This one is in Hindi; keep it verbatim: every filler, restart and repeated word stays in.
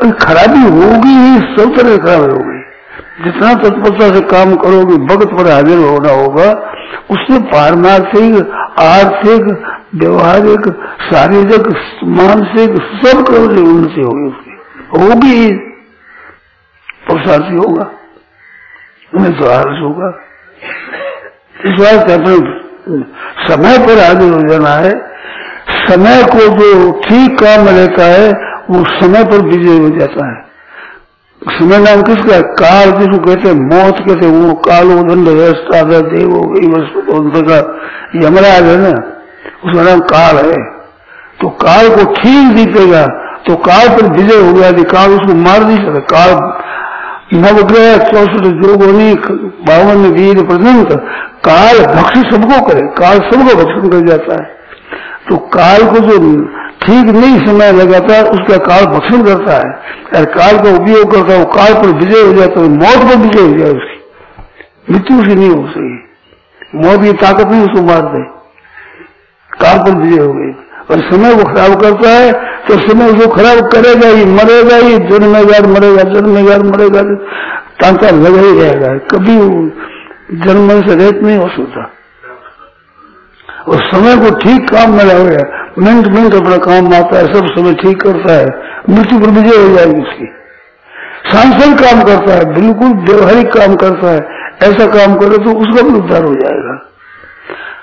खराबी होगी ही, सब तरह खराबी होगी। जितना तत्परता से काम करोगे, भगत पर हाजिर होना होगा, उससे पारमार्थिक, आर्थिक, व्यवहारिक, शारीरिक, मानसिक सब तरह से उन्नति होगी, उसकी होगी, पुरुषार्थी होगा, उन्हें तो आलस होगा। इस बात अपने समय पर हाजिर हो जाना है। समय को जो ठीक काम में लेता है वो समय पर विजय हो जाता है। समय नाम किसका? काल, जिसको कहते हैं मौत कहते हैं, वो कालो दंड व्यवस्था देव का यमराज है ना, उसका नाम काल है। तो काल को ठीक जीतेगा तो काल पर विजय हो गया, काल उसको मार नहीं सकता। काल नवग्रह चौसठ जोगोनी बावन वीर पर्यंत काल भक्षण सबको करे, काल सबको भक्षण कर जाता है। तो काल को जो ठीक नहीं समय लगाता है उसका काल भक्षण करता है, और काल का उपयोग करता है, वो काल पर विजय हो जाता है, मौत पर विजय हो जाए, उसकी मृत्यु से नहीं हो सकी, मौत की ताकत नहीं उसको मार दे, काल पर विजय हो गई। और समय को खराब करता है तो समय उसको खराब करेगा ही, मरेगा ही, जन्मेगा मरेगा, जन्मेगा मरेगा, तांता लगा ही रहेगा, कभी जन्म से रेत नहीं हो सकता। और समय को ठीक काम में लगाया, मिनट मिनट अपना काम आता है, सब समय ठीक करता है, मृत्यु पर विजय हो जाएगी उसकी। सांसद काम करता है, बिल्कुल व्यवहारिक काम करता है, ऐसा काम करे तो उसका भी उद्धार हो जाएगा।